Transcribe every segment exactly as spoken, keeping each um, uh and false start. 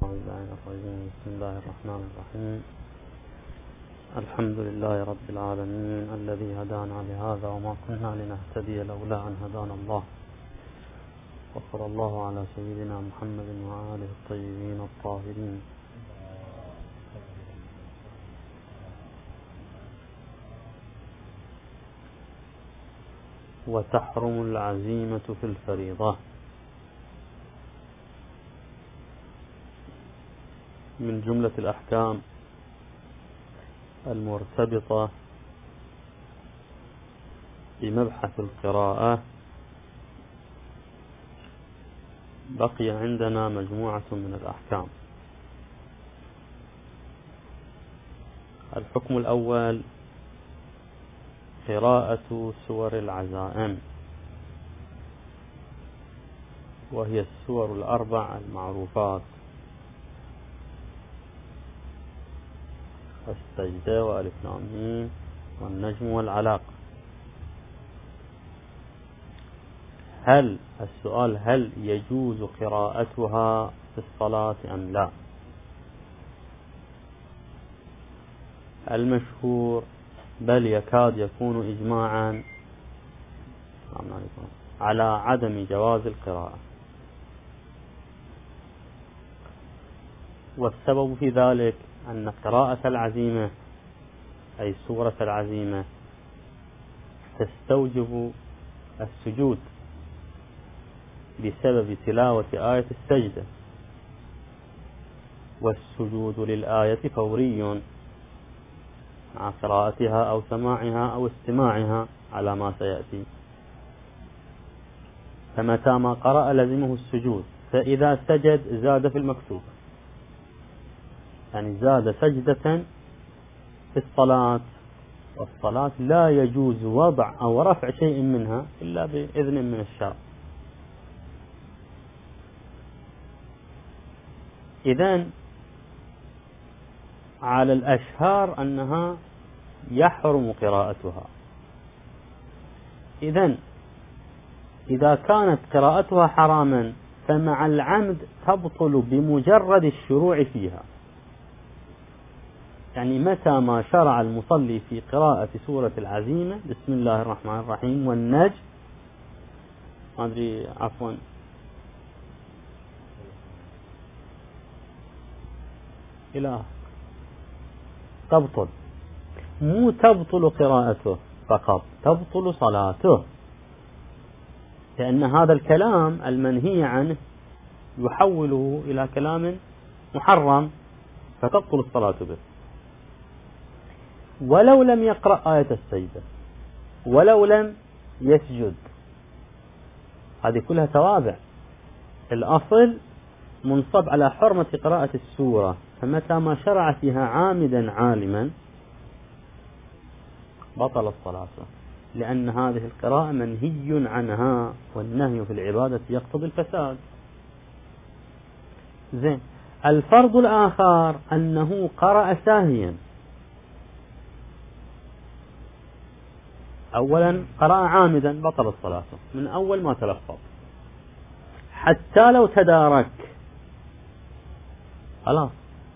بسم الله الرحمن الرحيم. الحمد لله رب العالمين الذي هدانا لهذا وما كنا لنهتدي لولا أن هدانا الله، وصلى الله على سيدنا محمد وآله الطيبين الطاهرين. وتحرم العزيمة في الفريضة. من جملة الأحكام المرتبطة بمبحث القراءة بقي عندنا مجموعة من الأحكام. الحكم الأول قراءة سور العزائم، وهي السور الأربع المعروفات: السجدة وألف لام ميم والنجم والعلاق. هل السؤال هل يجوز قراءتها في الصلاة أم لا؟ المشهور بل يكاد يكون إجماعا على عدم جواز القراءة، والسبب في ذلك أن قراءة العزيمة أي سورة العزيمة تستوجب السجود بسبب تلاوة آية السجدة، والسجود للآية فوري مع قراءتها أو سماعها أو استماعها على ما سيأتي. فمتى ما قرأ لزمه السجود، فإذا سجد زاد في المكتوب، يعني زاد سجدة في الصلاة، والصلاة لا يجوز وضع أو رفع شيء منها إلا بإذن من الشرع. إذن على الأشهار أنها يحرم قراءتها. إذن إذا كانت قراءتها حراما فمع العمد تبطل بمجرد الشروع فيها. يعني متى ما شرع المصلي في قراءة سورة العزيمة بسم الله الرحمن الرحيم والنجم ما أدري عفوا إله تبطل، مو تبطل قراءته فقط، تبطل صلاته، لأن هذا الكلام المنهي عنه يحوله إلى كلام محرم فتبطل الصلاة به. ولو لم يقرأ آية السجدة، ولو لم يسجد، هذه كلها توابع. الأصل منصب على حرمة قراءة السورة، فمتى ما شرع فيها عامدا عالما بطل الصلاة، لأن هذه القراءة منهي عنها، والنهي في العبادة يقتضي الفساد. زين. الفرض الآخر أنه قرأ ساهيا. أولا قرأ عامدا بطل الصلاة من أول ما تلفظ، حتى لو تدارك خلاص.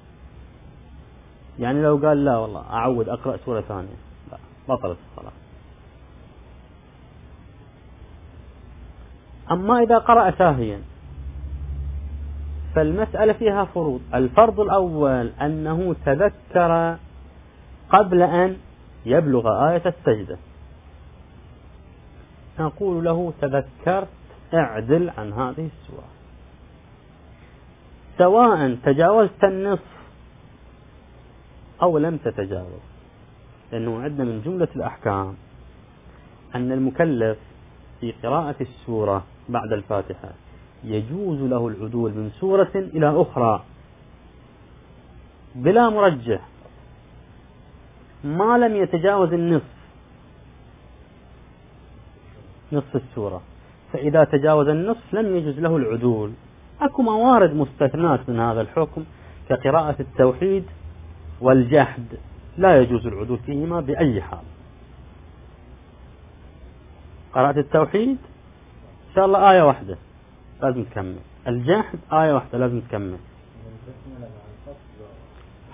يعني لو قال لا والله أعود أقرأ سورة ثانية، لا، بطلت الصلاة. أما إذا قرأ ساهيا فالمسألة فيها فروض. الفرض الأول أنه تذكر قبل أن يبلغ آية السجدة، نقول له تذكرت اعدل عن هذه السورة، سواء تجاوزت النصف أو لم تتجاوز، لأنه عندنا من جملة الأحكام أن المكلف في قراءة السورة بعد الفاتحة يجوز له العدول من سورة إلى أخرى بلا مرجح ما لم يتجاوز النصف نصف السورة. فإذا تجاوز النصف لم يجوز له العدول. أكو موارد مستثنات من هذا الحكم كقراءة التوحيد والجحد، لا يجوز العدول فيهما بأي حال. قراءة التوحيد إن شاء الله آية واحدة لازم تكمل، الجحد آية واحدة لازم تكمل،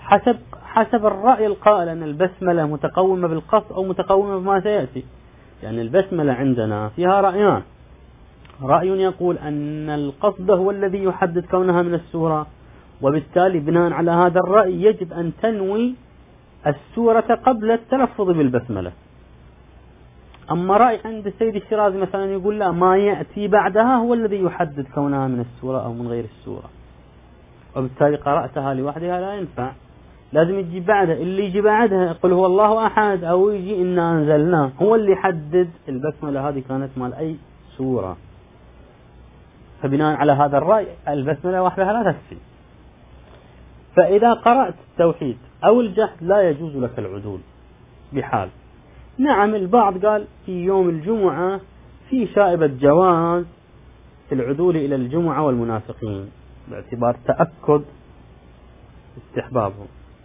حسب حسب الرأي القائل أن البسملة متقومة بالقصد أو متقومة بما سيأتي. يعني البسملة عندنا فيها رأيان، رأي يقول أن القصد هو الذي يحدد كونها من السورة، وبالتالي بناء على هذا الرأي يجب أن تنوي السورة قبل التلفظ بالبسملة. أما رأي عند السيد الشيرازي مثلا يقول لا، ما يأتي بعدها هو الذي يحدد كونها من السورة أو من غير السورة، وبالتالي قرأتها لوحدها لا ينفع، لازم يجي بعدها. اللي يجي بعدها قل هو الله أحد أو يجي إنا أنزلناه هو اللي يحدد البسملة هذه كانت مال أي سورة. فبناء على هذا الرأي البسملة وحدها لا تكفي. فإذا قرأت التوحيد أو الجحد لا يجوز لك العدول بحال. نعم البعض قال في يوم الجمعة في شائبة جواز العدول إلى الجمعة والمنافقين باعتبار تأكد استحبابهم.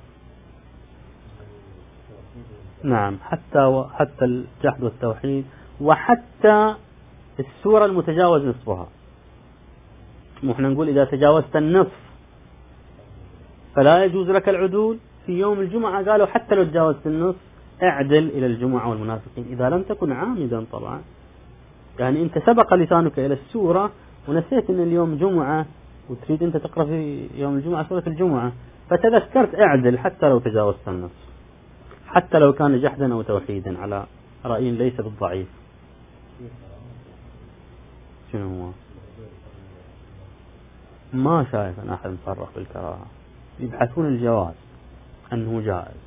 نعم حتى و... حتى الجحد والتوحيد، وحتى السورة المتجاوز نصفها. نحن نقول إذا تجاوزت النصف فلا يجوز لك العدول. في يوم الجمعة قالوا حتى لو تجاوزت النصف اعدل إلى الجمعة والمنافقين، إذا لم تكن عامدا طبعا. يعني أنت سبق لسانك إلى السورة ونسيت أن اليوم جمعة وتريد أنت تقرأ في يوم الجمعة سورة الجمعة، فتذكرت اعدل حتى لو تجاوزت النصف، حتى لو كان جحدا أو توحيدا، على رأي ليس بالضعيف. شنو هو؟ ما شايف أن أحد مصرح بالكراهة، يبحثون الجواز أنه جائز.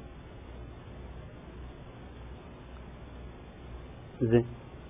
زين،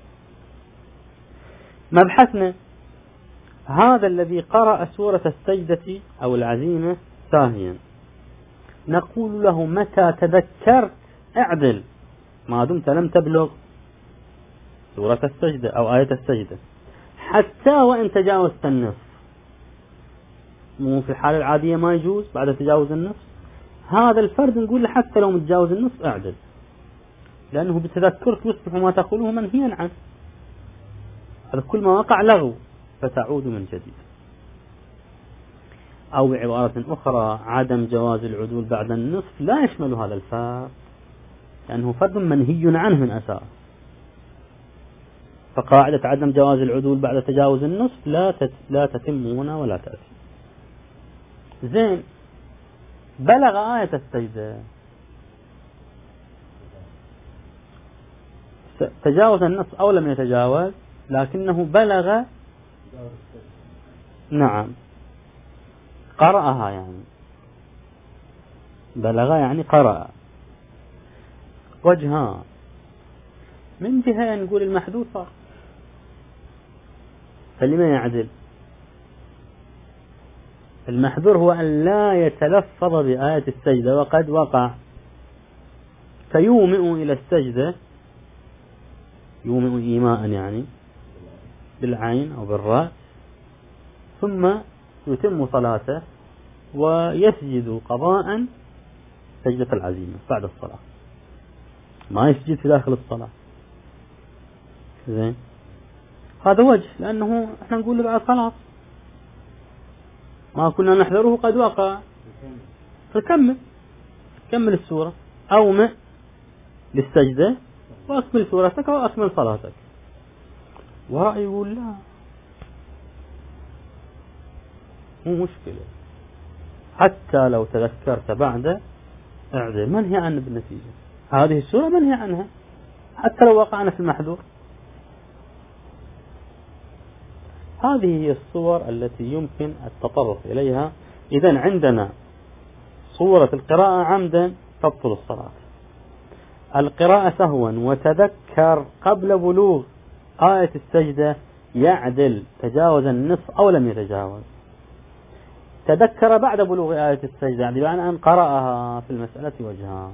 مبحثنا هذا الذي قرأ سورة السجدة أو العزيمة ساهيا، نقول له متى تذكرت اعدل ما دمت لم تبلغ سورة السجدة أو آية السجدة، حتى وإن تجاوزت النصف. مو في الحالة العادية ما يجوز بعد تجاوز النصف، هذا الفرد نقول له حتى لو متجاوز النصف اعدل، لأنه بتذكرك يصبح ما تقوله منهيا عنه. هذا كل ما وقع لغو فتعود من جديد. أو بعبارة أخرى عدم جواز العدول بعد النصف لا يشمل هذا الفرد، لأنه فرد منهي عنه من أساس. فقاعدة عدم جواز العدول بعد تجاوز النصف لا لا تتم هنا ولا تأتي. زين، بلغ آية السجدة، تجاوز النصف أو لم يتجاوز، لكنه بلغ، نعم قرأها، يعني بلغ يعني قرأ. وجهان، من جهة نقول المحدود صار، فلما يعدل؟ المحذور هو أن لا يتلفظ بآية السجدة وقد وقع، فيومئ إلى السجدة، يومئ إيماء يعني بالعين أو بالراء، ثم يتم صلاته ويسجد قضاء سجدة العزيمة بعد الصلاة، ما يسجد في داخل الصلاة. زين، هذا وجه، لأنه احنا نقول له بعد خلاص ما كنا نحذره قد وقع، فكمل كمل السورة، أومئ للسجدة وأكمل سورتك وأكمل صلاتك. ورأي يقول لا، مو مشكلة، حتى لو تذكرت بعد اعدل، منهي عنه بالنتيجة. هذه السورة منهي عنها حتى لو وقعنا في المحذور. هذه هي الصور التي يمكن التطرق إليها. إذن عندنا صورة القراءة عمدا تبطل الصلاة، القراءة سهوا وتذكر قبل بلوغ آية السجدة يعدل، تجاوز النصف أو لم يتجاوز، تذكر بعد بلوغ آية السجدة، يعني بمعنى أن قرأها. في المسألة وجهان،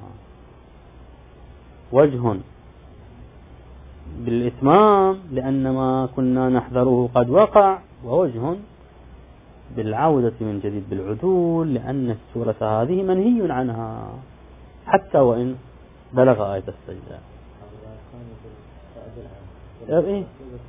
وجه بالإتمام لأن ما كنا نحذره قد وقع، ووجه بالعودة من جديد بالعدول لأن السورة هذه منهي عنها حتى وإن بلغ آية السجدة. إيه؟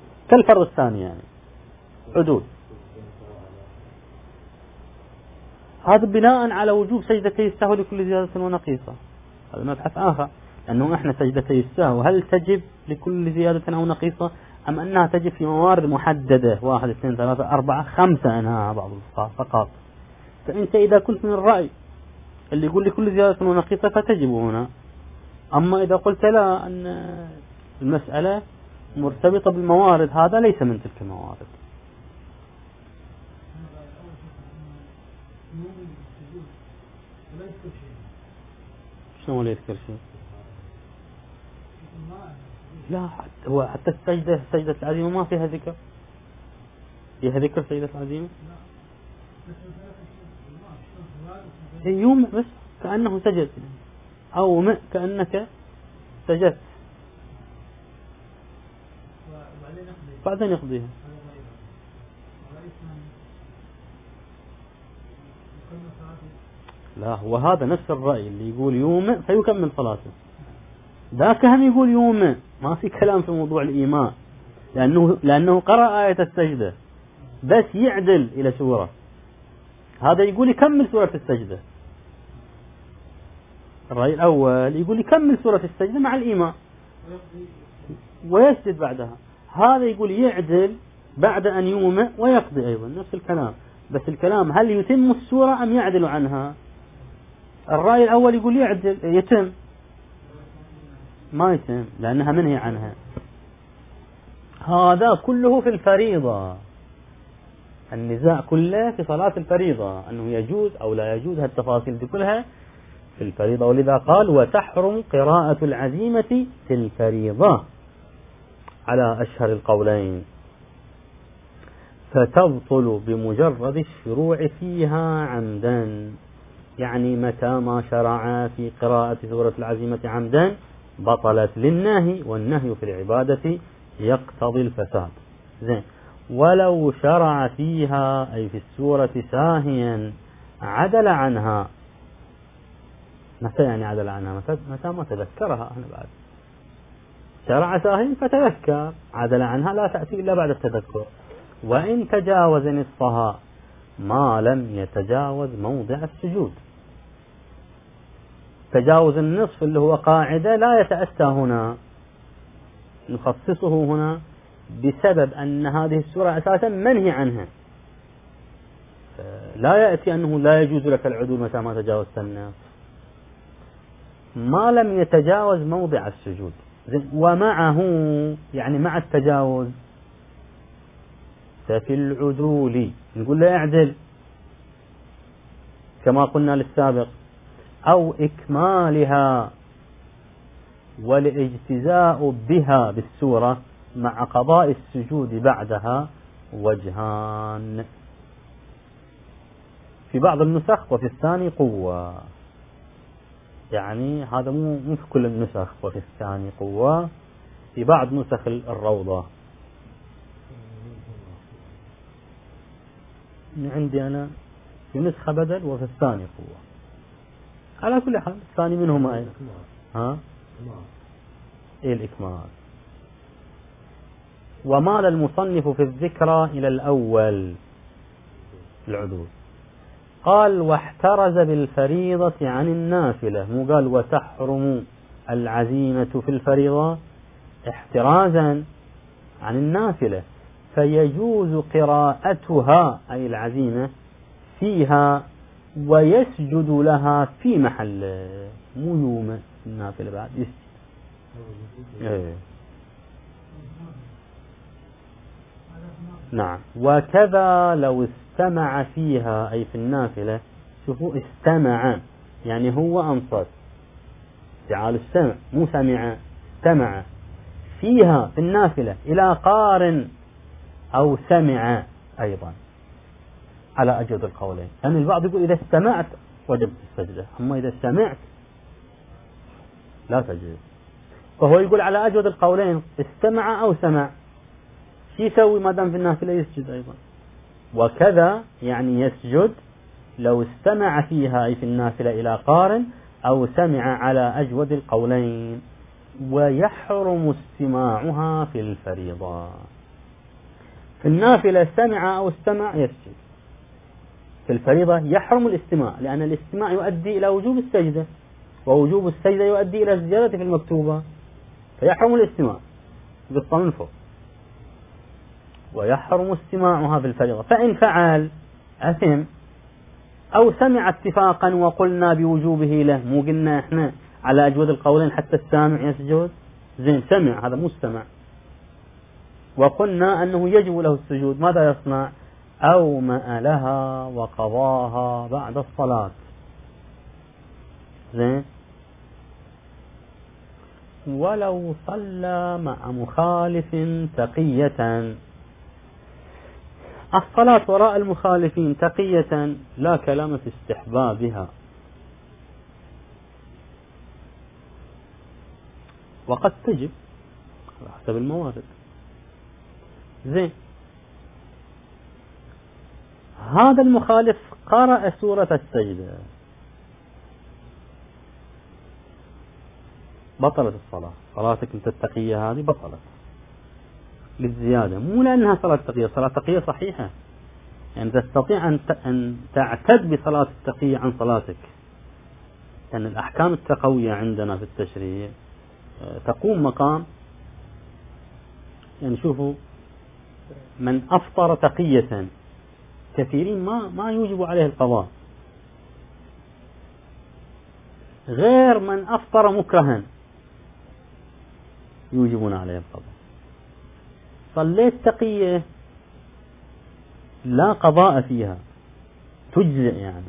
كالفرض الثاني يعني عدول. هذا بناء على وجوب سجدتي السهو لكل زيادة ونقيصة، هذا مبحث آخر. لأنه إحنا سجدتي السهو هل تجب لكل زيادة أو نقيصة أم أنها تجب في موارد محددة، واحد اثنين ثلاثة أربعة خمسة أنها بعض الفقهاء فقط. فأنت إذا كنت من الرأي اللي يقول لكل زيادة ونقيصة فتجب هنا. أما إذا قلت لا أن المسألة مرتبطة بالموارد، هذا ليس من تلك الموارد. شنو لا يذكر شيء؟ لا، حتى هو حتى السجدة سجدة العزيمة ما فيها ذكر، فيها ذكر سجدة العزيمة يوم بس كأنه سجد، أو ماء كأنك سجدت بعدين يقضيها. لا، هو هذا نفس الرأي اللي يقول يوم فيكمل صلاته، ذاك هم يقول يوم ما في كلام في موضوع الإيمان، لأنه لأنه قرأ آية السجدة بس يعدل إلى سورة، هذا يقول يكمل سورة السجدة. الرأي الأول يقول يكمل سورة السجدة مع الإيمان ويسجد بعدها، هذا يقول يعدل بعد أن يومئ ويقضي أيضا نفس الكلام، بس الكلام هل يتم السورة أم يعدل عنها؟ الرأي الأول يقول يعدل يتم، ما يتم لأنها منهي عنها. هذا كله في الفريضة، النزاع كله في صلاة الفريضة أنه يجوز أو لا يجوز، هالتفاصيل دي كلها في الفريضة. ولذا قال وتحرم قراءة العزيمة في الفريضة على أشهر القولين، فتبطل بمجرد الشروع فيها عمدا، يعني متى ما شرع في قراءة سورة العزيمة عمدا بطلت للنهي، والنهي في العبادة يقتضي الفساد. زين، ولو شرع فيها أي في السورة ساهيا عدل عنها. متى يعني عدل عنها؟ متى ما تذكرها. أنا بعد شرع ساهيا فتذكر، عدل عنها لا تأتي إلا بعد التذكر. وإن تجاوز نصفها ما لم يتجاوز موضع السجود. تجاوز النصف اللي هو قاعدة لا يتأتى هنا، نخصصه هنا بسبب أن هذه السورة أساسا منهي عنها، لا يأتي أنه لا يجوز لك العدول متى ما تجاوزت النصف، ما لم يتجاوز موضع السجود. ومعه يعني مع التجاوز ففي العدول نقول له اعدل كما قلنا للسابق، أو إكمالها والاجتزاء بها بالسورة مع قضاء السجود بعدها وجهان، في بعض النسخ وفي الثاني قوة، يعني هذا مو مو في كل النسخ وفي الثاني قوة، في بعض نسخ الروضة. عندي أنا في نسخة بدل وفي الثاني قوة. على كل حال الثاني منهما أي ها إيه الإكمال. ومال المصنف في الذكرى إلى الأول العدول. قال واحترز بالفريضة عن النافلة، مو قال وتحرم العزيمة في الفريضة، احترازا عن النافلة، فيجوز قراءتها أي العزيمة فيها ويسجد لها في محل، مو يوم النافلة بعد يسجد. ايه. نعم. وكذا لو استمع فيها أي في النافلة، شوفوا استمع يعني هو أنصت، تعال السمع مو سمع، استمع فيها في النافلة إلى قارن أو سمع أيضا على أجود القولين، لأن يعني البعض يقول إذا استمعت وجب السجدة، أما إذا سمعت لا تجب. فهو يقول على أجود القولين استمع أو سمع، شو يسوي ما دام في النافلة؟ يسجد أيضا. وكذا يعني يسجد لو استمع فيها أي في النافلة إلى قارن أو سمع على أجود القولين، ويحرم استماعها في الفريضة. في النافلة سمع أو استمع يسجد، في الفريضة يحرم الاستماع، لأن الاستماع يؤدي إلى وجوب السجدة، ووجوب السجدة يؤدي إلى الزيادة في المكتوبة، فيحرم الاستماع بالطن من فوق، ويحرم استماعها في الفريضة. فإن فعل أثم، أو سمع اتفاقا وقلنا بوجوبه له، مو قلنا إحنا على أجود القولين حتى السامع يسجد، زين سمع هذا مستمع، وقلنا أنه يجب له السجود، ماذا يصنع؟ أومأ لها وقضاها بعد الصلاة. زين. ولو صلى مع مخالف تقية، الصلاة وراء المخالفين تقية لا كلام في استحبابها، وقد تجب على حسب الموارد. زين. هذا المخالف قرأ سورة السجدة، بطلت الصلاة، صلاتك انت التقية هذه بطلت للزيادة، مو لأنها صلاة تقية، صلاة تقية صحيحة، يعني تستطيع أن تعتد بصلاة التقية عن صلاتك، لأن يعني الأحكام التقوية عندنا في التشريع تقوم مقام، يعني شوفوا من أفطر تقية كثيرين ما ما يوجب عليه القضاء، غير من أفطر مكرها يوجبون عليه القضاء. صليت تقية لا قضاء فيها، تجزئ، يعني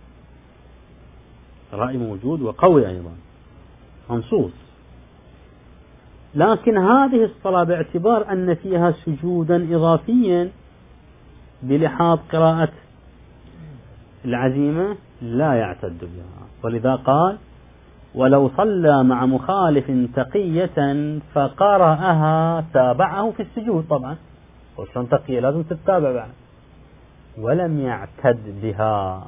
رأي موجود وقوي أيضا منصوص. لكن هذه الصلاة باعتبار أن فيها سجودا إضافيا بلحاظ قراءة العزيمة لا يعتد بها، ولذا قال ولو صلى مع مخالف تقية فقرأها تابعه في السجود، طبعا وشون تقية لازم تتابع بعد، ولم يعتد بها،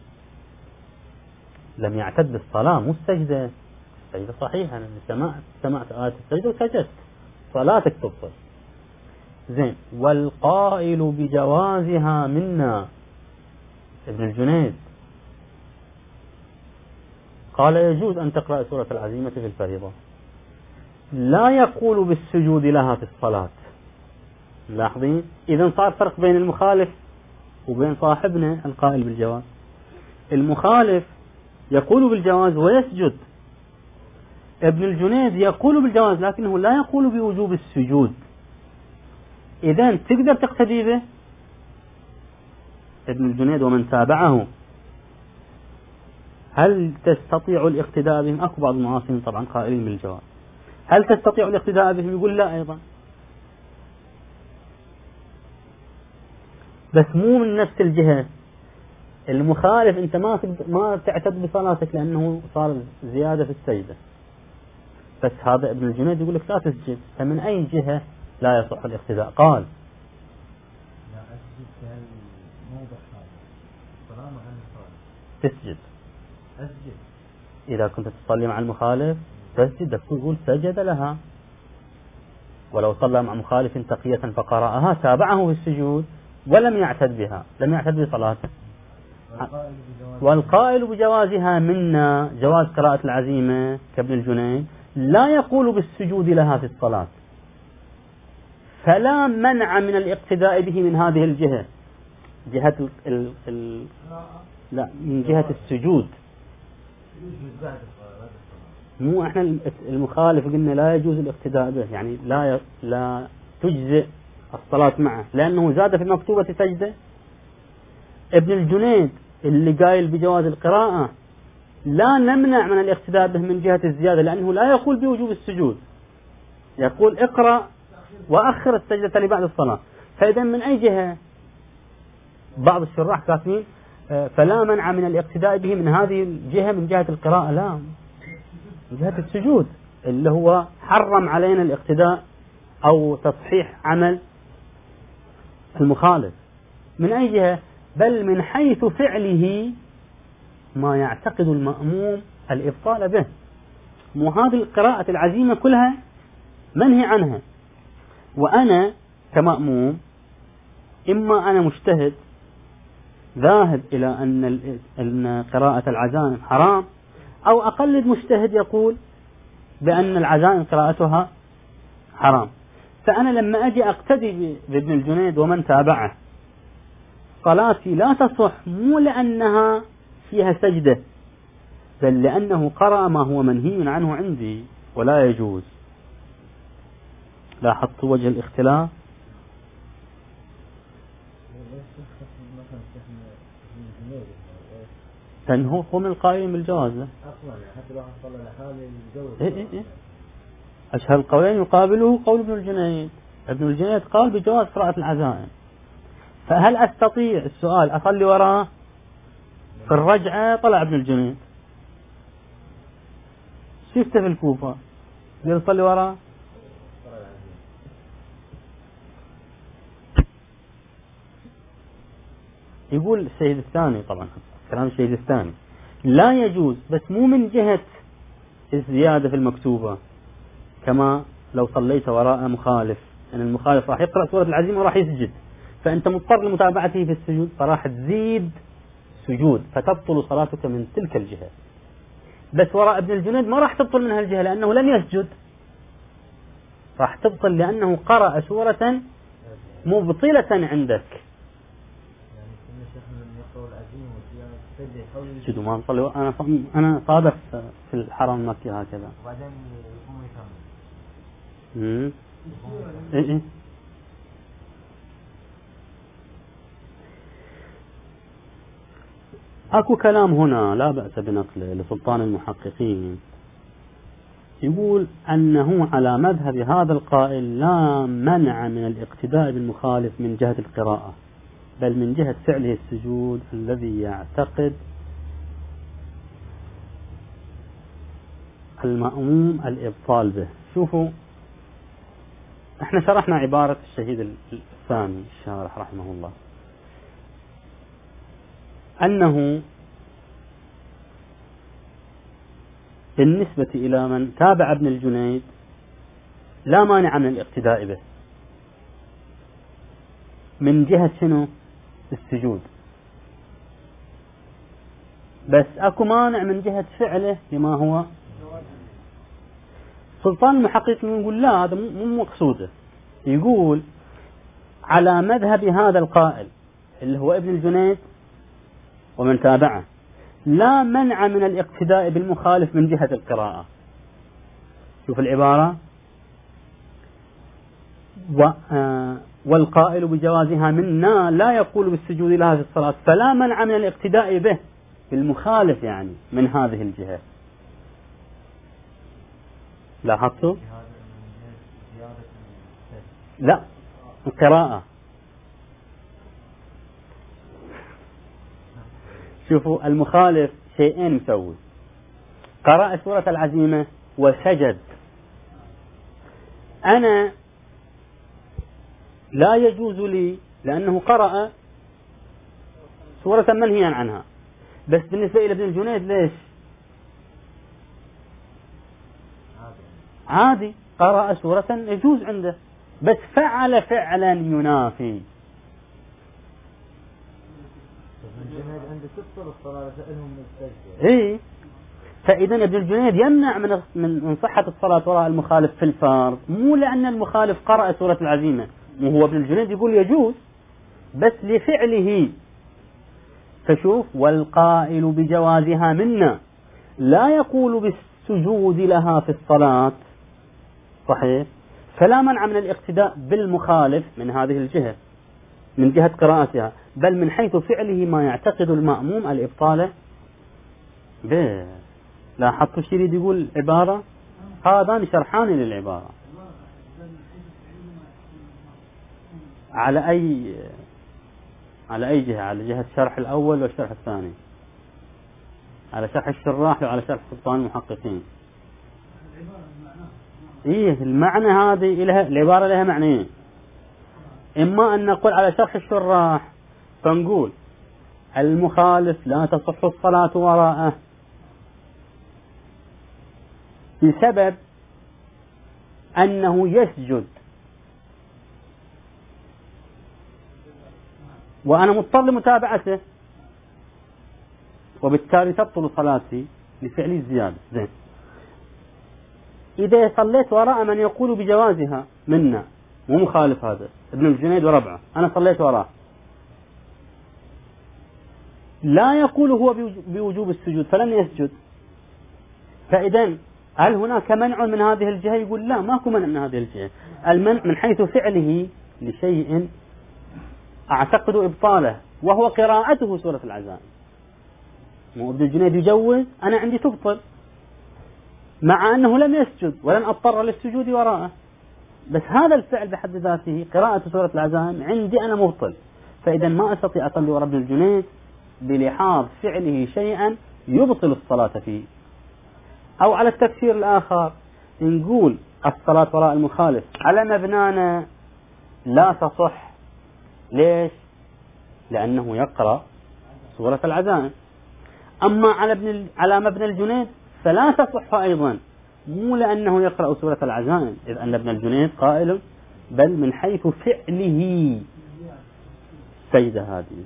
لم يعتد بالصلاة مو السجدة، السجدة صحيحة، أنا سمعت سمعت آية السجدة وسجدت، صلاتك تبطل. زين. والقائل بجوازها منا ابن الجنيد قال يجوز أن تقرأ سورة العزيمة في الفريضة، لا يقول بالسجود لها في الصلاة. لاحظين؟ إذن صار فرق بين المخالف وبين صاحبنا القائل بالجواز. المخالف يقول بالجواز ويسجد، ابن الجنيد يقول بالجواز لكنه لا يقول بوجوب السجود. إذن تقدر تقتدي به ابن الجنيد ومن تابعه، هل تستطيع الاقتداء بهم؟ أكو بعض المعاصرين طبعا قائلين بالجواز، هل تستطيع الاقتداء بهم؟ يقول لا أيضا، بس مو من نفس الجهة. المخالف أنت ما ما تعتد بصلاتك لأنه صار زيادة في السجدة، بس هذا ابن الجنيد يقول لك لا تسجد، فمن أي جهة لا يصح الاقتداء؟ قال لا أسجد في الموضع هذا، الصلاة مع المخالف تسجد. أسجد إذا كنت تصلي مع المخالف تسجد، تقول سجد لها. ولو صلى مع مخالف تقية فقرأها تابعه في السجود ولم يعتد بها، لم يعتد بصلاته. والقائل بجوازها منا، جواز قراءة العزيمة كابن الجنيد، لا يقول بالسجود لها في الصلاة، فلا منع من الاقتداء به من هذه الجهة، جهة ال ال ال لا من جهة السجود. مو احنا المخالف قلنا لا يجوز الاقتداء به، يعني لا ي... لا تجزئ الصلاة معه لأنه زاد في المكتوبة سجدة. ابن الجنيد اللي قايل بجواز القراءة لا نمنع من الاقتداء به من جهة الزيادة، لأنه لا يقول بوجوب السجود، يقول اقرأ وأخر السجدة لبعد الصلاة. فإذا من أي جهة؟ بعض الشراح كاتبين فلا منع من الاقتداء به من هذه الجهة من جهة القراءة، لا، من جهة السجود اللي هو حرم علينا الاقتداء أو تصحيح عمل المخالف. من أي جهة؟ بل من حيث فعله ما يعتقد المأموم الإبطال به. مو هذه القراءة العزيمة كلها منهي عنها، وأنا كمأموم إما أنا مجتهد ذاهب إلى أن أن قراءة العزائم حرام، أو أقلد مجتهد يقول بأن العزائم قراءتها حرام. فأنا لما أجي أقتدي بابن الجنيد ومن تابعه، صلاتي لا تصح مو لأنها فيها سجدة، بل لأنه قرأ ما هو منهي عنه عندي ولا يجوز. لاحظت وجه الاختلاف؟ لأن هو هو من القائلين بالجواز. إيه إيه إيه. أشهر القولين يقابله قول ابن الجنيد. ابن الجنيد قال بجواز قراءة العزائم. فهل أستطيع السؤال أصلي وراه؟ في الرجعة طلع ابن الجنيد، شفته في الكوفة قال صلي وراه. يقول الشهيد الثاني، طبعا كلام الشهيد الثاني لا يجوز، بس مو من جهة الزيادة في المكتوبة، كما لو صليت وراء مخالف، أن يعني المخالف راح يقرأ سورة العزيمة وراح يسجد، فأنت مضطر لمتابعته في السجود، فراح تزيد سجود فتبطل صلاتك من تلك الجهة. بس وراء ابن الجنيد ما راح تبطل من هالجهة لأنه لم يسجد، راح تبطل لأنه قرأ سورة مبطلة عندك. شدوا ما نصلي، أنا أنا صادف في الحرم المكي هكذا. وبعدين يقوم يكمل. امم إيه إيه. أكو كلام هنا لا بأس بنقله لسلطان المحققين، يقول أنه على مذهب هذا القائل لا منع من الاقتداء بالمخالف من جهة القراءة، بل من جهة فعله السجود الذي يعتقد المأموم الإبطال به. شوفوا، احنا شرحنا عبارة الشهيد الثاني الشارح رحمه الله، أنه بالنسبة إلى من تابع ابن الجنيد لا مانع من الاقتداء به من جهة شنو؟ السجود، بس أكو مانع من جهة فعله لما هو. سلطان المحقق يقول لا، هذا مو مقصوده، يقول على مذهب هذا القائل اللي هو ابن الجنيد ومن تابعه لا منع من الاقتداء بالمخالف من جهة القراءة. شوف العبارة، والقائل بجوازها منا لا يقول بالسجود لها في الصلاة، فلا منع من الاقتداء به بالمخالف يعني من هذه الجهة. لاحظتوا؟ لا، القراءة. شوفوا، المخالف شيئين مسوي، قرأ سورة العزيمة وسجد، أنا لا يجوز لي لأنه قرأ سورة منهيا عنها، بس بالنسبة إلى ابن الجنيد ليش؟ عادي، قرأ سورة يجوز عنده، بس فعل فعلا ينافي. إيه، فإذا ابن الجنيد يمنع من من صحة الصلاة وراء المخالف في الفرض، مو لأن المخالف قرأ سورة العزيمة، وهو ابن الجنيد يقول يجوز بس لفعله. فشوف، والقائل بجوازها منا لا يقول بالسجود لها في الصلاة، صحيح، فلا منع من الاقتداء بالمخالف من هذه الجهة من جهة قراءتها، بل من حيث فعله ما يعتقد المأموم الإبطال به. لاحظتوا الشيء اللي يقول عبارة، هذان شرحان للعبارة على أي على أي جهة؟ على جهة الشرح الأول والشرح الثاني، على شرح الشراح وعلى شرح سلطان المحققين. إيه، المعنى هذه لها العبارة لها معنيين، إما أن نقول على شرح الشراح فنقول المخالف لا تصح الصلاة وراءه بسبب أنه يسجد، وأنا مضطر لمتابعته وبالتالي تبطل صلاتي لفعل الزيادة. زين، إذا صليت وراء من يقول بجوازها منا، مو مخالف هذا ابن الجنيد وربعه، أنا صليت وراه لا يقول هو بوجوب السجود فلن يسجد، فإذا هل هناك منع من هذه الجهة؟ يقول لا، ماكو منع من هذه الجهة. المنع من حيث فعله لشيء أعتقد إبطاله وهو قراءته سورة العزائم. مو ابن الجنيد يجوز، أنا عندي تبطل مع أنه لم يسجد ولن أضطر للسجود وراءه، بس هذا الفعل بحد ذاته قراءة سورة العزائم عندي أنا مبطل، فإذا ما أستطيع أصلي وراء ابن الجنيد بلحاظ فعله شيئا يبطل الصلاة فيه. أو على التفسير الآخر نقول الصلاة وراء المخالف على مبنانا لا تصح. ليش؟ لأنه يقرأ سورة العزائم. أما على ابن على مبنى الجنيد فلا تصح أيضا، مو لأنه يقرأ سورة العزائم، إذ أن ابن الجنيد قائل بل من حيث فعله سيدة هذه.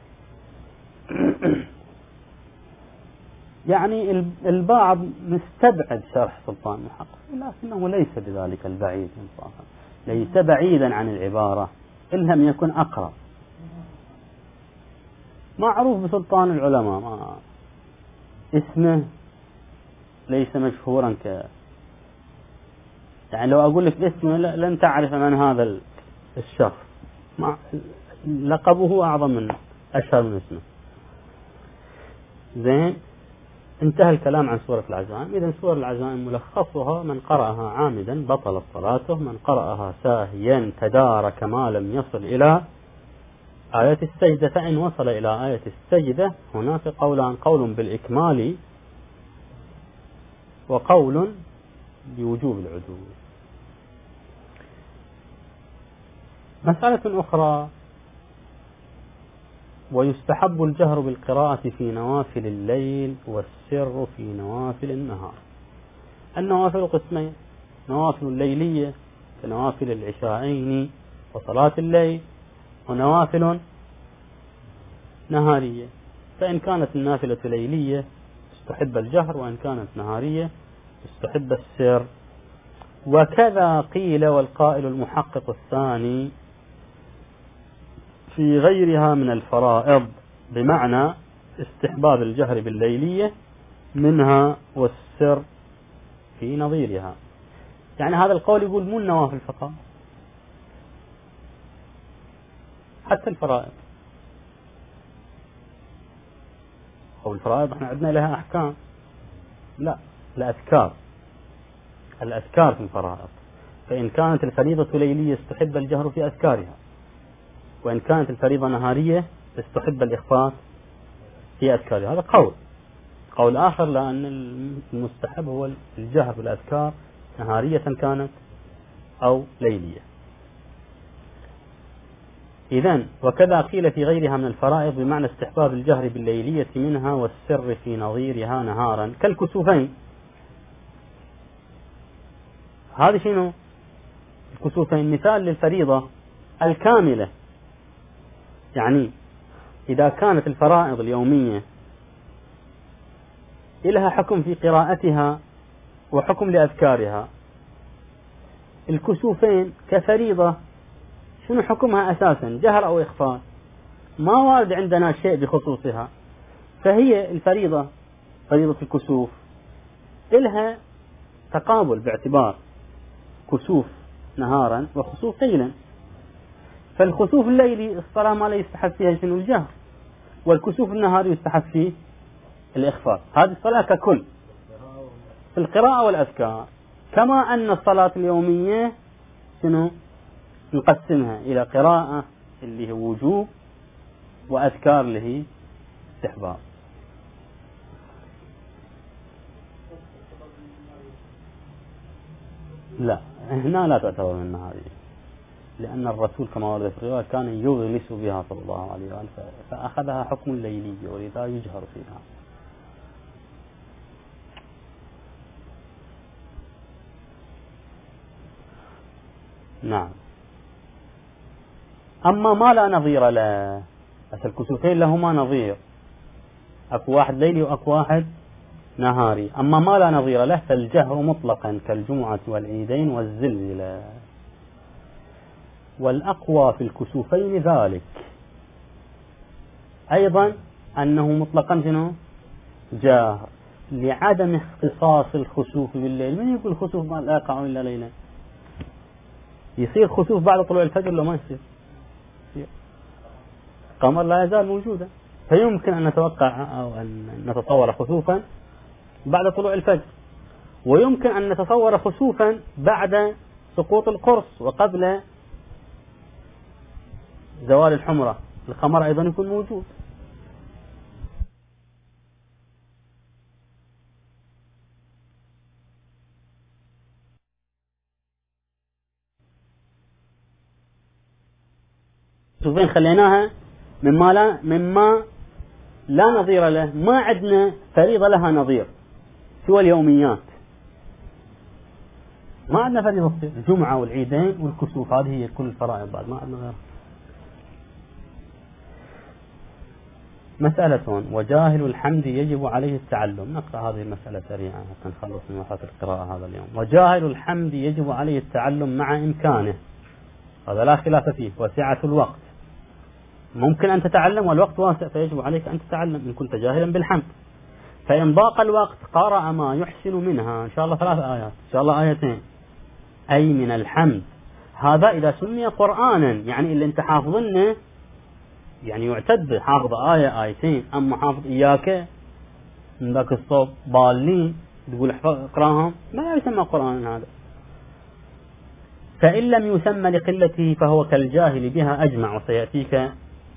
يعني البعض مستبعد شرح سلطان محقق، لكنه ليس بذلك البعيد إنصافا، ليس بعيدا عن العبارة إن لم يكن أقرب. معروف بسلطان العلماء، ما اسمه ليس مشهورا ك يعني لو أقول لك اسمه لن تعرف من هذا الشخص، مع لقبه أعظم من أشهر من اسمه. زين، انتهى الكلام عن سورة العزائم. إذن سورة العزائم ملخصها من قرأها عامدا بطلت صلاته، من قرأها ساهيا تدارك ما لم يصل إلى آية السجدة، فإن وصل إلى آية السجدة هناك قولان، قول بالإكمال وقول بوجوب العدول. مسألة أخرى، ويستحب الجهر بالقراءة في نوافل الليل والسر في نوافل النهار. النوافل قسمين، نوافل الليلية كنوافل العشاءين وصلاة الليل، ونوافل نهارية. فإن كانت النافلة ليلية استحب الجهر، وإن كانت نهارية استحب السر. وكذا قيل والقائل المحقق الثاني في غيرها من الفرائض، بمعنى استحباب الجهر بالليلية منها والسر في نظيرها. يعني هذا القول يقول مو النوافل فقط، حتى الفرائض. أو الفرائض احنا عندنا لها أحكام، لا، الأذكار، الأذكار في الفرائض. فإن كانت الفريضة ليلية استحب الجهر في أذكارها، وإن كانت الفريضة نهارية استحب الإخفاء في أذكارها. هذا قول. قول آخر لأن المستحب هو الجهر بالأذكار نهارية كانت أو ليلية. إذن وكذا قيل في غيرها من الفرائض بمعنى استحباب الجهر بالليلية منها والسر في نظيرها نهارا كالكسوفين. هذه شنو؟ الكسوفين مثال للفريضة الكاملة. يعني إذا كانت الفرائض اليومية لها حكم في قراءتها وحكم لأذكارها، الكسوفين كفريضة شنو حكمها أساسا؟ جهر أو إخفاء؟ ما وارد عندنا شيء بخصوصها. فهي الفريضة، فريضة الكسوف إلها تقابل باعتبار كسوف نهارا وخسوف ليلا. فالخسوف الليلي الصلاة ما لا يستحب فيها شنو؟ الجهر. والكسوف النهاري يستحب فيه الإخفاء. هذه الصلاة ككل في القراءة والأذكار. كما أن الصلاة اليومية شنو؟ نقسمها إلى قراءة اللي هو وجوب، وأذكار اللي هي استحباب. لا، هنا لا تعتبر من النهارية، لأن الرسول كما ورد في الرواية كان يغلس بها صلى الله عليه وآله فأخذها حكم الليلي، ولذا يجهر فيها. نعم. أما ما لا نظير له، الكسوفين لهما نظير. أكو واحد ليلي وأكو واحد نهاري. أما ما لا نظير له فالجهر مطلقا كالجمعة والعيدين والزلزلة. والأقوى في الكسوفين ذلك أيضا أنه مطلقا شنو جاهر لعدم اختصاص الخسوف بالليل. من يقول خسوف ما لا يقع إلا ليلا؟ يصير خسوف بعد طلوع الفجر لو ما يصير؟ القمر لا يزال موجودا، فيمكن أن نتوقع أو أن نتصور خسوفا بعد طلوع الفجر، ويمكن أن نتصور خسوفا بعد سقوط القرص وقبل زوال الحمرة. القمر أيضا يكون موجود. شوفين خليناها مما لا مما لا نظير له، ما عندنا فريضة لها نظير سوى اليوميات. ما عندنا فريضة الجمعة والعيدين والكسوف، هذه هي كل الفرائض بعد ما عندنا غيرها. مسألة وجاهل الحمد يجب عليه التعلم. نقرأ هذه المسألة سريعا حتى نخلص من وقت القراءة هذا اليوم. وجاهل الحمد يجب عليه التعلم مع إمكانه، هذا لا خلاف فيه، وسعة الوقت. ممكن أن تتعلم والوقت واسع فيجب عليك أن تتعلم إن كنت جاهلا بالحمد. فإن ضاق الوقت قرأ ما يحسن منها، إن شاء الله ثلاث آيات، إن شاء الله آيتين، أي من الحمد. هذا إذا سمي قرآنا، يعني اللي أنت حافظنه يعني يعتد حافظ آية آيتين. أما حافظ إياك من ذاك الصوب بالين تقول اقراهم، ما يسمى قرآن هذا. فإن لم يسمى لقلته فهو كالجاهل بها أجمع، وسيأتيك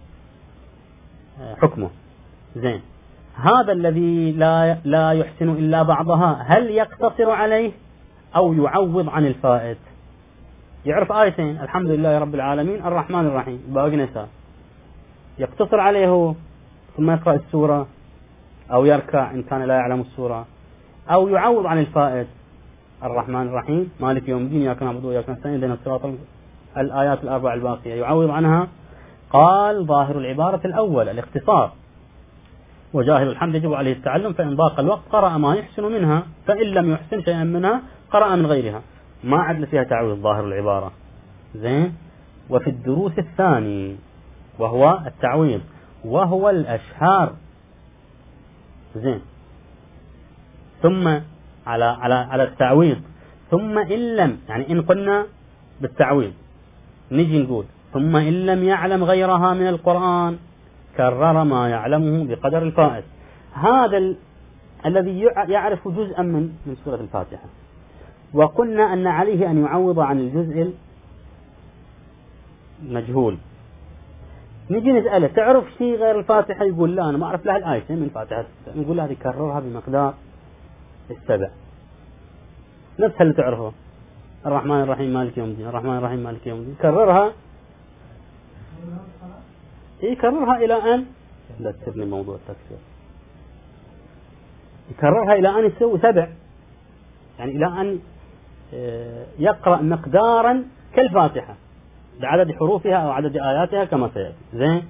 حكمه. زين، هذا الذي لا لا يحسن إلا بعضها هل يقتصر عليه أو يعوض عن الفائت؟ يعرف آيتين الحمد لله رب العالمين الرحمن الرحيم باقي نساء، يقتصر عليه ثم يقرأ السورة أو يركع إن كان لا يعلم السورة، أو يعوض عن الفائت الرحمن الرحيم مالك يوم الدين إياك نعبد وإياك نستعين اهدنا الصراط، الآيات الأربع الباقية يعوض عنها. قال ظاهر العبارة الأول الاختصار، وجاهل الحمد يجب عليه التعلم، فإن ضاق الوقت قرأ ما يحسن منها، فإن لم يحسن شيئا منها قرأ من غيرها. ما عدل فيها تعويض ظاهر العبارة. زين. وفي الدروس الثاني وهو التعويض وهو الأشهار. زين. ثم على على على التعويض، ثم إن لم، يعني إن قلنا بالتعويض نجي نقول ثم إن لم يعلم غيرها من القرآن كرر ما يعلمه بقدر الفائت. هذا ال... الذي يعرف جزءا من من سورة الفاتحة، وقلنا أن عليه أن يعوض عن الجزء المجهول. نجي نسأله تعرف شيء غير الفاتحة؟ يقول لا أنا ما أعرف لها الآيتين من الفاتحة. نقول له هذه كررها بمقدار السبع، نفس اللي تعرفه الرحمن الرحيم مالك يوم الدين، الرحمن الرحيم مالك يوم الدين، كررها. يكررها إلى أن لا تسبني موضوع التكسير، يكررها إلى أن يسوي سبع، يعني إلى أن يقرأ مقدارا كالفاتحة بعدد حروفها أو عدد آياتها كما سيأتي. زين.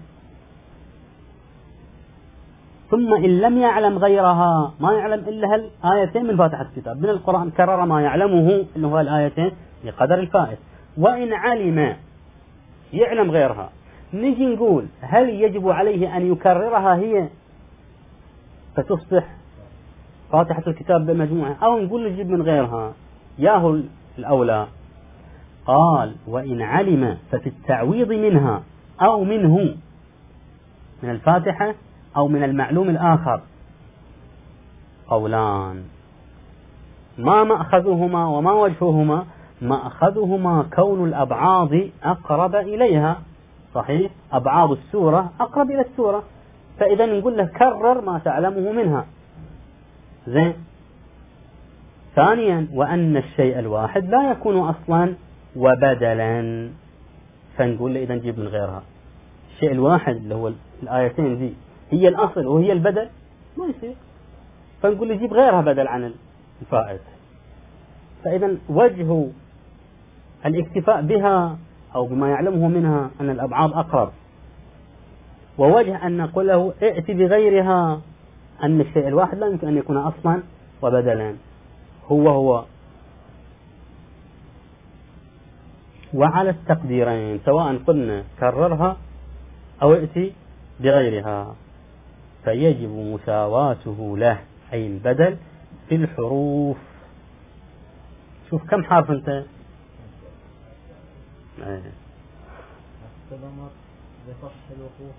ثم إن لم يعلم غيرها، ما يعلم إلا الآيتين من فاتحة الكتاب من القرآن، كرر ما يعلمه اللي هو الآيتين بقدر الفائت. وإن علم يعلم غيرها، نجي نقول هل يجب عليه أن يكررها هي فتصبح فاتحة الكتاب بمجموعة، أو نقول نجيب من غيرها؟ ياهو الأولى. قال وإن علم ففي التعويض منها أو منه من الفاتحة أو من المعلوم الآخر قولان، ما مأخذهما وما وجههما. مأخذهما كون الأبعاض أقرب إليها، صحيح، أبعاض السورة أقرب إلى السورة، فإذا نقول له كرر ما تعلمه منها. زين. ثانيا وأن الشيء الواحد لا يكون أصلا وبدلا، فنقول له إذا نجيب من غيرها. الشيء الواحد اللي هو الآيتين دي هي الأصل وهي البدل، ما يصير، فنقول له جيب غيرها بدل عن الفائت. فإذا وجه الاكتفاء بها أو بما يعلمه منها أن الأبعاد أقرب، ووجه أن نقول له ائت بغيرها أن الشيء الواحد لا يمكن أن يكون أصلا وبدلا، هو هو. وعلى التقديرين سواء قلنا كررها أو ائتي بغيرها فيجب مساواته له أي البدل في الحروف. شوف كم حرف أنت؟ ايه. السلامات بفتح الوقوف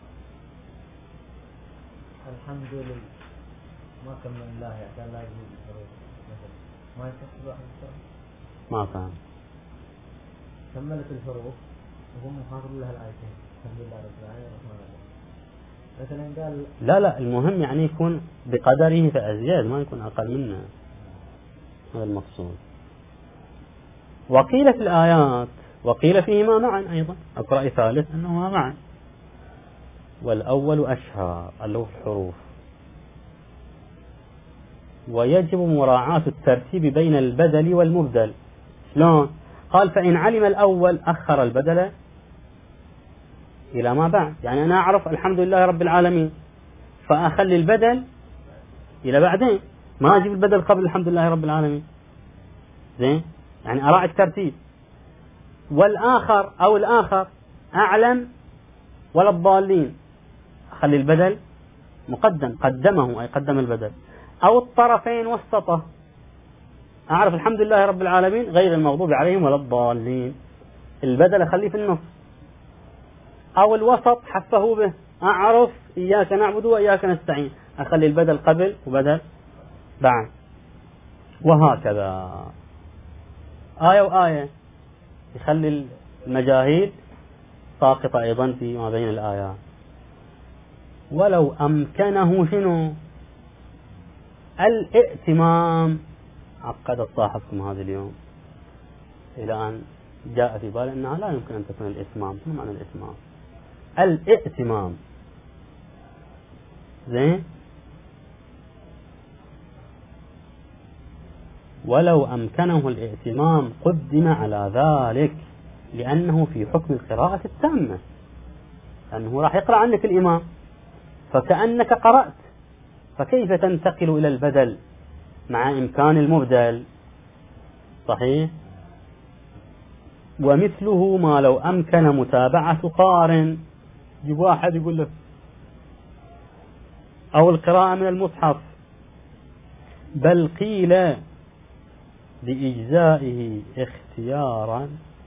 الحمد لله ما كمل الله يعني لا يجوز الحروف ما يصح واحد ما فهم. كملت الحروف وهم حاضروا لها الآيتين الحمد لله رب العالمين الرحمن الرحيم مثلا قال لا لا المهم يعني يكون بقدره فأزياد ما يكون أقل منه، هذا المقصود. وقيل في الآيات وقيل فيهما معا أيضا، أقرأ ثالث أنهما معا، والأول أشهر اللي هو الحروف. ويجب مراعاة الترتيب بين البدل والمبدل. شلون؟ قال فإن علم الأول أخر البدل إلى ما بعد، يعني أنا أعرف الحمد لله رب العالمين فأخلي البدل إلى بعدين، ما أجيب البدل قبل الحمد لله رب العالمين. زين؟ يعني أراعي الترتيب. والآخر أو الآخر أعلم ولا الضالين أخلي البدل مقدم، قدمه أي قدم البدل. أو الطرفين وسطه، أعرف الحمد لله رب العالمين غير المغضوب عليهم ولا الضالين، البدل أخليه في النص. أو الوسط حفه به، أعرف إياك نعبد وإياك نستعين أخلي البدل قبل وبدل بعد، وهكذا آية وآية يخلي المجاهيل ساقطة أيضا فيما بين الآيات. ولو أمكنه شنو؟ الائتمام. عقدت صاحبكم هذا اليوم إلى أن جاء في بالي أنها لا يمكن أن تكون الإتمام. شنو معنى الإتمام؟ الائتمام. زين؟ ولو أمكنه الائتمام قدم على ذلك لأنه في حكم القراءة التامة، لأنه راح يقرأ عنك الإمام فكأنك قرأت، فكيف تنتقل إلى البدل مع إمكان المبدل؟ صحيح؟ ومثله ما لو أمكن متابعة قارن، يجيب واحد يقول له أو القراءة من المصحف، بل قيل بإجزائه اختيارا.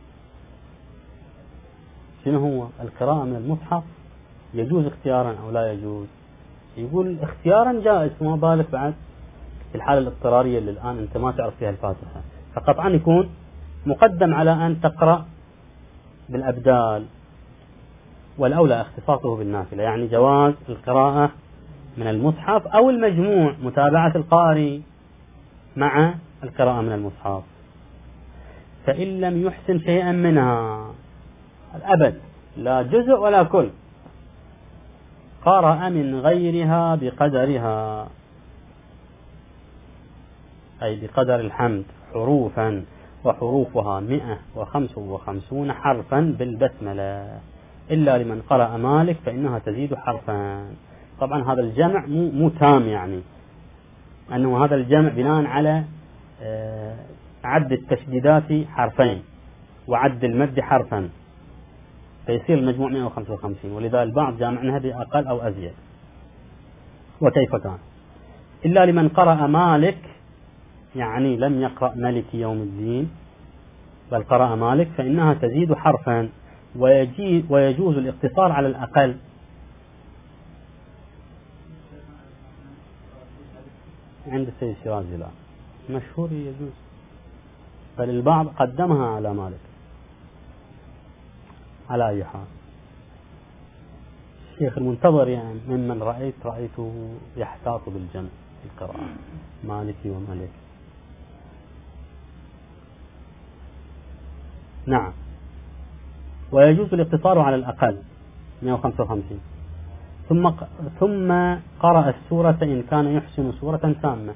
شنو هو القراءة من المصحف؟ يجوز اختيارا أو لا يجوز؟ يقول اختيارا جائز، فما بالك بعد في الحالة الاضطرارية اللي الآن أنت ما تعرف فيها الفاتحة، فقطعا يكون مقدم على أن تقرأ بالأبدال، والأولى اختصاصه بالنافلة، يعني جواز القراءة من المصحف أو المجموع متابعة القارئ مع القراءة من المصحف. فإن لم يحسن شيئا منها الأبد لا جزء ولا كل قرأ من غيرها بقدرها، أي بقدر الحمد حروفا، وحروفها مئة وخمس وخمسون حرفا بالبسملة، إلا لمن قرأ مالك فإنها تزيد حرفا. طبعا هذا الجمع مو, مو تام، يعني أنه هذا الجمع بناء على عد التشديدات حرفين وعد المد حرفا، فيصير المجموع مئة وخمسة وخمسين، ولذا البعض جامعنها بأقل أو أزيد. وكيف كان؟ إلا لمن قرأ مالك، يعني لم يقرأ ملك يوم الدين بل قرأ مالك، فإنها تزيد حرفا ويجوز الاقتصار على الأقل. عند السيد الشيرازي لا، مشهور يجوز، بل البعض قدمها على مالك. على أي حال الشيخ المنتظر يعني ممن رأيت رأيته يحتاط بالجمع في القراءة مالكي وملك. نعم. ويجوز الاقتصار على الأقل مئة وخمسة وخمسين. ثم ثم قرأ السورة إن كان يحسن سورة تامة.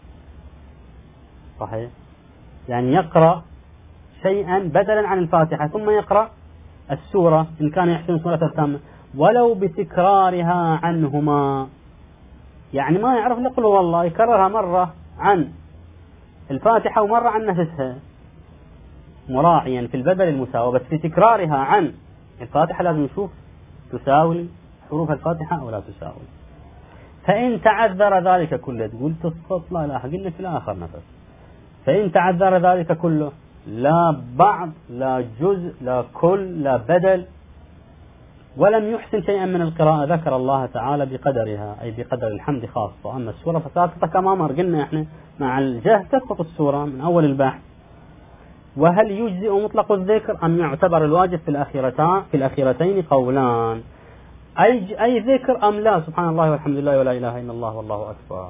صحيح، يعني يقرأ شيئا بدلا عن الفاتحة ثم يقرأ السورة إن كان يحسن سورة تامة ولو بتكرارها عنهما، يعني ما يعرف إلا قل هو الله، يكررها مرة عن الفاتحة ومرة عن نفسها، مراعيا في البدل المساواة، بس في تكرارها عن الفاتحة لازم نشوف تساوي حروف الفاتحة أو لا تساوي. فإن تعذر ذلك كله، تقول تسقط لا لا قلنا في الآخر نفس. فإن تعذر ذلك كله، لا بعض لا جزء لا كل لا بدل، ولم يحسن شيئا من القراءة، ذكر الله تعالى بقدرها أي بقدر الحمد خاصة. أما السورة فساقطة كما مر، قلنا إحنا مع الجهل تسقط السورة من أول البحث. وهل يجزئ مطلق الذكر أم يعتبر الواجب في الأخيرتين في الأخيرتين قولان، أي أي ذكر أم لا؟ سبحان الله والحمد لله ولا إله إلا الله والله أكبر.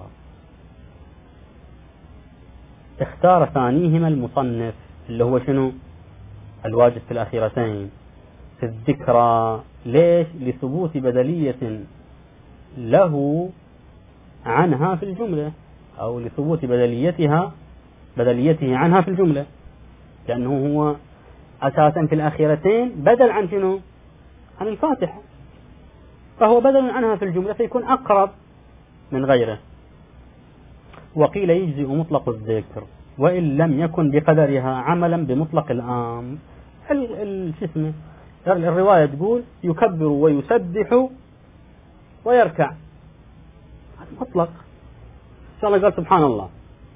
اختار ثانيهما المصنف اللي هو شنو؟ الواجب في الأخيرتين في الذكرى. ليش؟ لثبوت بدلية له عنها في الجملة، أو لثبوت بدليتها بدليته عنها في الجملة، لأنه هو أساسا في الأخيرتين بدل عن شنو؟ عن الفاتحة، فهو بدل عنها في الجملة فيكون أقرب من غيره. وقيل يجزئ مطلق الذكر وإن لم يكن بقدرها عملا بمطلق الآم. الجسم الرواية تقول يكبر ويسبح ويركع، هذا مطلق. إن شاء الله قال سبحان الله.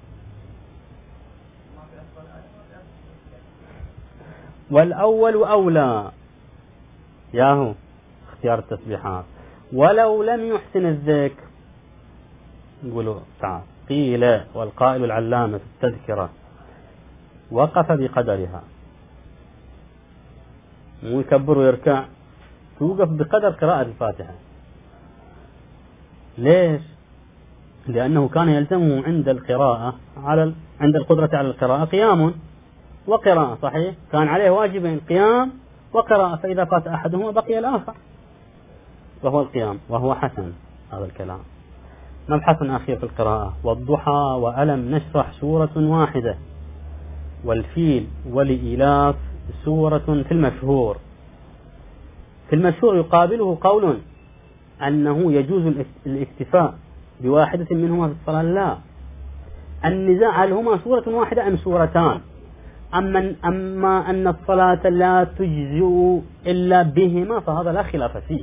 والأول أولى ياهو اختيار التسبيحات. ولو لم يحسن الذكر، يقولوا تعال قيل والقائل العلامة في التذكرة وقف بقدرها، مو يكبر ويركع، توقف بقدر قراءة الفاتحة. ليش؟ لأنه كان يلزمه عند القراءة على عند القدرة على القراءة قيام وقراءة، صحيح؟ كان عليه واجبين، قيام وقراءة، فإذا فات أحدهما بقي الآخر وهو القيام، وهو حسن هذا الكلام. مبحث أخير في القراءة. والضحى وألم نشرح سورة واحدة، والفيل ولإلاف سورة في المشهور. في المشهور يقابله قول أنه يجوز الاكتفاء بواحدة منهما في الصلاة. لا، النزاع هل هما سورة واحدة أم سورتان. أما, أما أن الصلاة لا تجزئ إلا بهما فهذا لا خلاف فيه،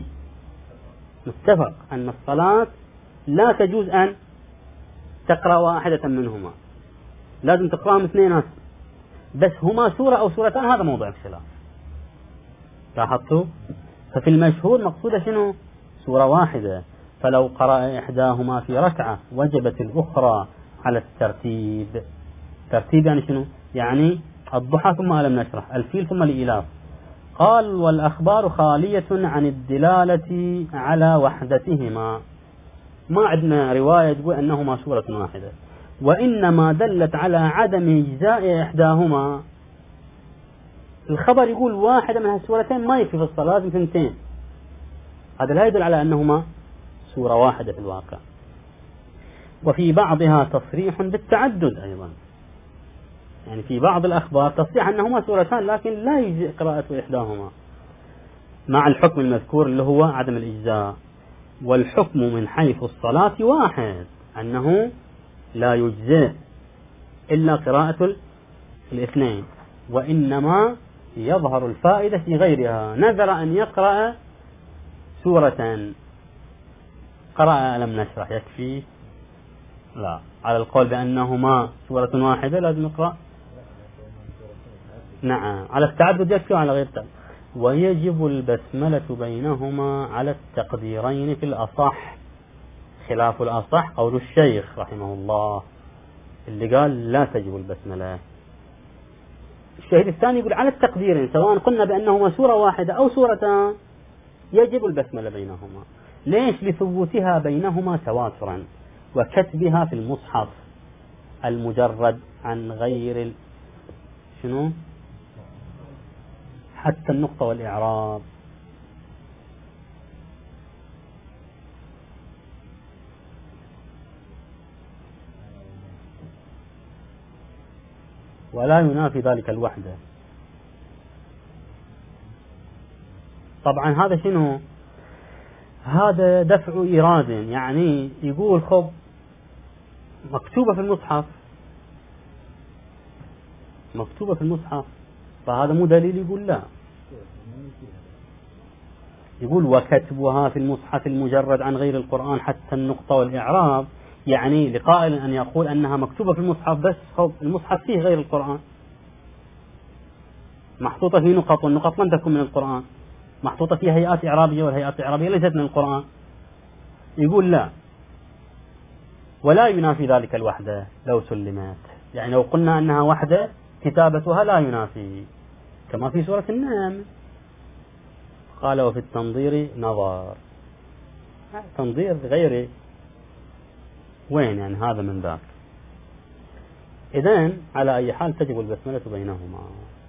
متفق أن الصلاة لا تجوز أن تقرأ واحدة منهما، لازم تقرأهم اثنين، بس هما سورة أو سورتان هذا موضوع الخلاف. لاحظتوا؟ ففي المشهور مقصودة شنو؟ سورة واحدة، فلو قرأ إحداهما في ركعة وجبت الأخرى على الترتيب. ترتيب يعني شنو؟ يعني الضحى ثم ألم نشرح، الفيل ثم الإلاف. قال والأخبار خالية عن الدلالة على وحدتهما، ما عندنا رواية تقول أنهما سورة واحدة، وإنما دلت على عدم إجزاء إحداهما. الخبر يقول واحدة من هالسورتين ما يكفي في الصلاة، لازم ثنتين، هذا لا يدل على أنهما سورة واحدة في الواقع. وفي بعضها تصريح بالتعدد أيضا، يعني في بعض الأخبار تصريح أنهما سورتان لكن لا يجزئ قراءة إحداهما، مع الحكم المذكور اللي هو عدم الإجزاء. والحكم من حيث الصلاة واحد، أنه لا يجزئ إلا قراءة الاثنين، وإنما يظهر الفائدة في غيرها. نذر أن يقرأ سورة، قرأ ألم نشرح يكفي؟ لا، على القول بأنهما سورة واحدة لازم يقرأ. نعم، على التعدد يكفي وعلى غير التعدد. ويجب البسملة بينهما على التقديرين في الأصح، خلاف الأصح قول الشيخ رحمه الله اللي قال لا تجب البسملة. الشهيد الثاني يقول على التقديرين، سواء قلنا بأنهما سورة واحدة أو سورتان يجب البسملة بينهما. ليش؟ لثبوتها بينهما تواترا، وكتبها في المصحف المجرد عن غير ال... شنو؟ حتى النقطة والإعراب. ولا ينافي ذلك الوحدة. طبعا هذا شنو؟ هذا دفع إيراد، يعني يقول خب مكتوبة في المصحف، مكتوبة في المصحف، فهذا مو دليل. يقول لا، يقول وكتبها في المصحف المجرد عن غير القرآن حتى النقطة والإعراب، يعني لقائل أن يقول أنها مكتوبة في المصحف بس خب المصحف فيه غير القرآن، محطوطة فيه نقط، والنقط لم تكن من القرآن، محطوطة فيه هيئات إعرابية والهيئات الإعرابية ليست من القرآن. يقول لا، ولا ينافي ذلك الوحدة لو سلمت، يعني لو قلنا أنها وحدة كتابتها لا ينافي، كما في سورة النمل قال وفي التنظير نظر، تنظير غير وين، يعني هذا من ذاك. إذن على أي حال تجب البسملة بينهما.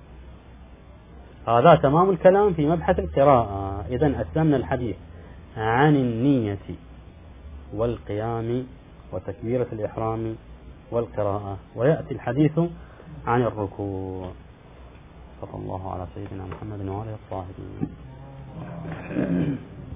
هذا تمام الكلام في مبحث القراءة. إذن أسلمنا الحديث عن النية والقيام وتكبيرة الإحرام والقراءة، ويأتي الحديث عن الركوع. صلى الله على سيدنا محمد وعلى آله الطاهرين.